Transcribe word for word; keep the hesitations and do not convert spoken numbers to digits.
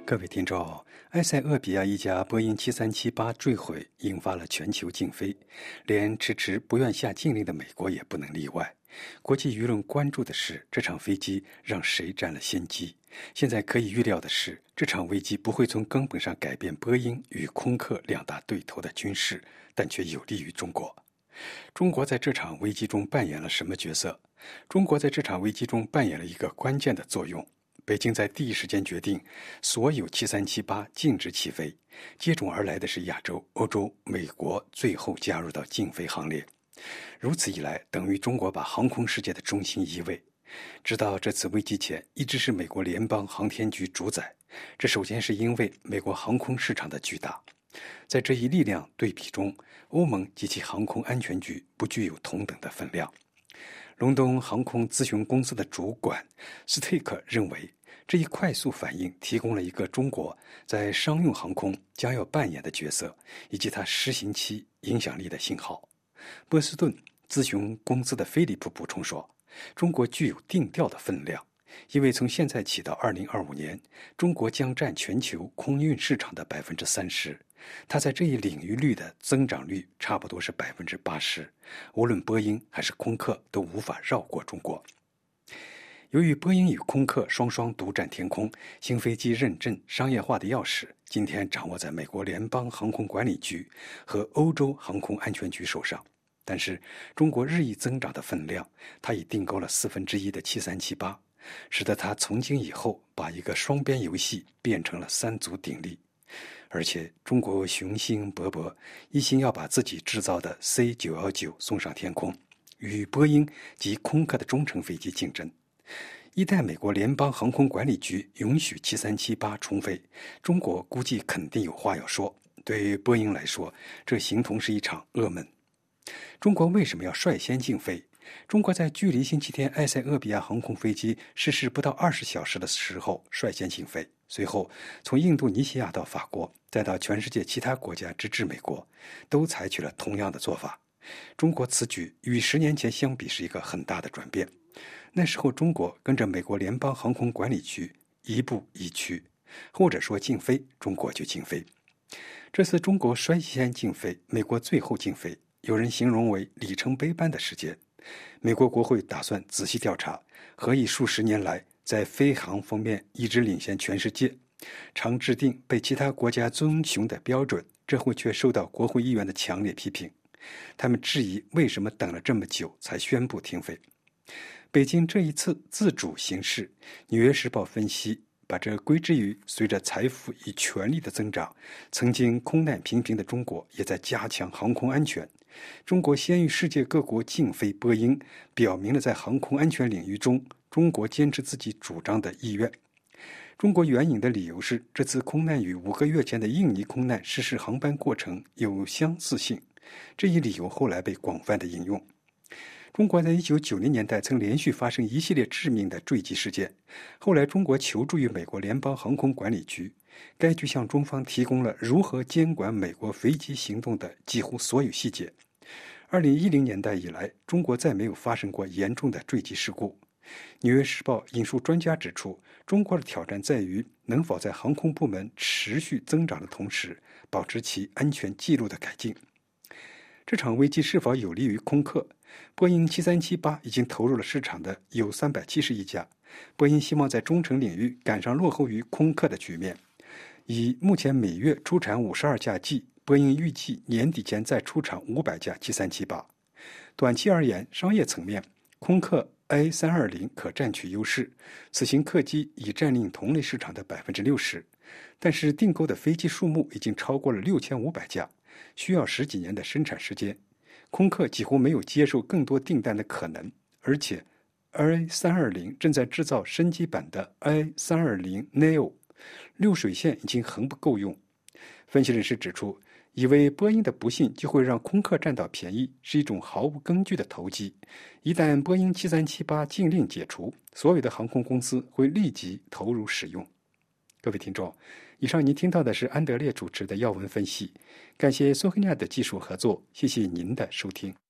各位听众，埃塞俄比亚一架波音七三七八坠毁，引发了全球禁飞，连迟迟不愿下禁令的美国也不能例外。国际舆论关注的是这场飞机让谁占了先机。现在可以预料的是，这场危机不会从根本上改变波音与空客两大对头的军事，但却有利于中国。中国在这场危机中扮演了什么角色？中国在这场危机中扮演了一个关键的作用。北京在第一时间决定所有七三七八禁止起飞，接踵而来的是亚洲、欧洲、美国最后加入到禁飞行列。如此一来，等于中国把航空世界的中心移位。直到这次危机前，一直是美国联邦航天局主宰。这首先是因为美国航空市场的巨大。在这一力量对比中，欧盟及其航空安全局不具有同等的分量。隆东航空咨询公司的主管斯特克认为，这一快速反应提供了一个中国在商用航空将要扮演的角色，以及它实行期影响力的信号。波士顿咨询公司的菲利普补充说，中国具有定调的分量，因为从现在起到二零二五年，中国将占全球空运市场的百分之三十。它在这一领域率的增长率差不多是百分之八十，无论波音还是空客都无法绕过中国。由于波音与空客双双独占天空，新飞机认证商业化的钥匙今天掌握在美国联邦航空管理局和欧洲航空安全局手上。但是中国日益增长的分量，它已订购了四分之一的七三七八，使得它从今以后把一个双边游戏变成了三足鼎立。而且中国雄心勃勃，一心要把自己制造的 C 九一九送上天空，与波音及空客的中程飞机竞争。一旦美国联邦航空管理局允许七三七八重飞，中国估计肯定有话要说。对波音来说，这形同是一场噩梦。中国为什么要率先禁飞？中国在距离星期天埃塞俄比亚航空飞机失事不到二十小时的时候率先禁飞，随后从印度尼西亚到法国，再到全世界其他国家直至美国，都采取了同样的做法。中国此举与十年前相比是一个很大的转变。那时候中国跟着美国联邦航空管理局一步一趋，或者说禁飞，中国就禁飞。这次中国率先禁飞，美国最后禁飞，有人形容为里程碑般的事件。美国国会打算仔细调查，何以数十年来在飞航方面一直领先全世界，常制定被其他国家遵循的标准，这会却受到国会议员的强烈批评。他们质疑为什么等了这么久才宣布停飞。北京这一次自主行事，《纽约时报》分析，把这归之于随着财富与权力的增长，曾经空难频频的中国也在加强航空安全。中国先于世界各国禁飞波音，表明了在航空安全领域中，中国坚持自己主张的意愿。中国援引的理由是，这次空难与五个月前的印尼空难失事航班过程有相似性。这一理由后来被广泛的引用。中国在一九九零年代曾连续发生一系列致命的坠机事件，后来中国求助于美国联邦航空管理局，该局向中方提供了如何监管美国飞机行动的几乎所有细节。二零一零年代以来，中国再没有发生过严重的坠机事故。纽约时报引述专家指出，中国的挑战在于能否在航空部门持续增长的同时，保持其安全记录的改进。这场危机是否有利于空客？波音七三七八已经投入了市场的有三百七十一架，波音希望在中程领域赶上落后于空客的局面。以目前每月出产五十二架计，波音预计年底前再出产五百架七三七八。短期而言，商业层面，空客 A 三二零可占据优势，此型客机已占领同类市场的百分之六十。但是订购的飞机数目已经超过了六千五百架，需要十几年的生产时间。空客几乎没有接受更多订单的可能，而且 A 三二零正在制造升级版的 A 三二零 neo， 流水线已经很不够用。分析人士指出，以为波音的不幸就会让空客占到便宜，是一种毫无根据的投机。一旦波音七三七八禁令解除，所有的航空公司会立即投入使用。各位听众，以上您听到的是安德烈主持的要闻分析，感谢苏黑亚的技术合作，谢谢您的收听。